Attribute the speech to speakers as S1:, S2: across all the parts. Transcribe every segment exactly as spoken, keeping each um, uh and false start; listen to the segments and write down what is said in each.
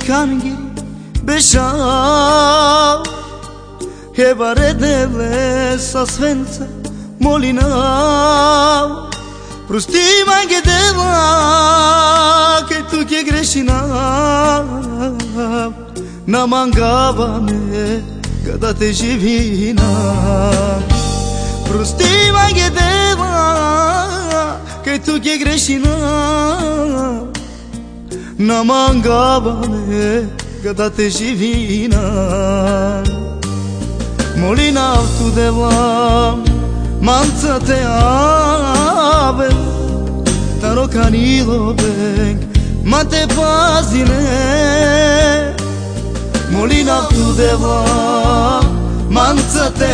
S1: kangi besha He varedele sa svenca molina Prosti mange deva che tu che grešina Na mangava me kada te živina Prosti mange deva che tu che grešina Na mangava me kada te živina Molina tu deva manca te ave Taro canilo beng ma te pazine Molina tu deva manca te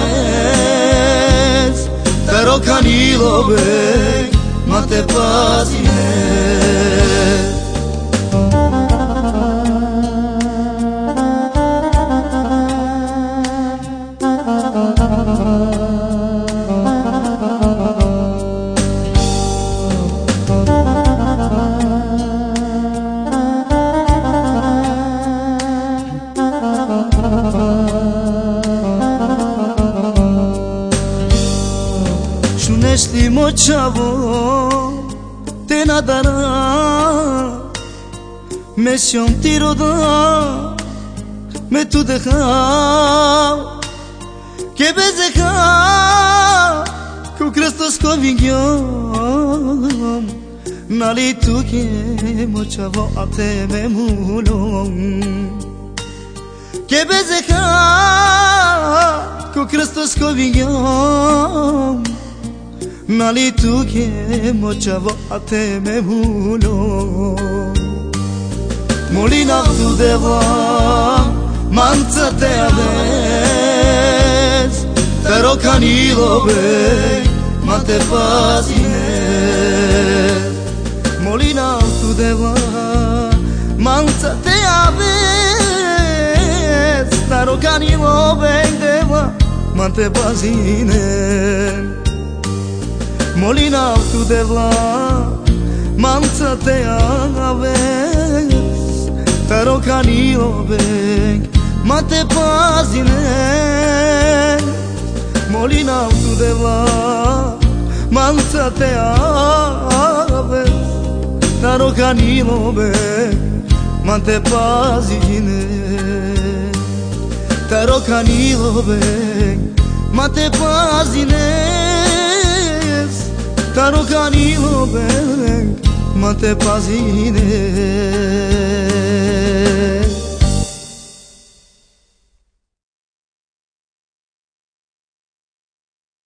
S1: aves Taro canilo beng ma te pazine Šti moćavo te nadara Me šiom ti roda Me tu deha Che bezeha Cu Hristos convinghiom Nali tu che moćavo a te me mulom Che bezeha Cu Hristos convinghiom Nali tu che moćavo a te me mulo Molina tu deva manca te aves Taro canilo beng ma te pazine Molina tu deva manca te aves Taro canilo beng deva ma te pazine Molina tu deva manca te aves Taro canilo beng ma te pazine Molina tu deva manca te aves Taro canilo beng ma te pazine Taro canilo beng ma te pazine Taro canilo beng ma te pazine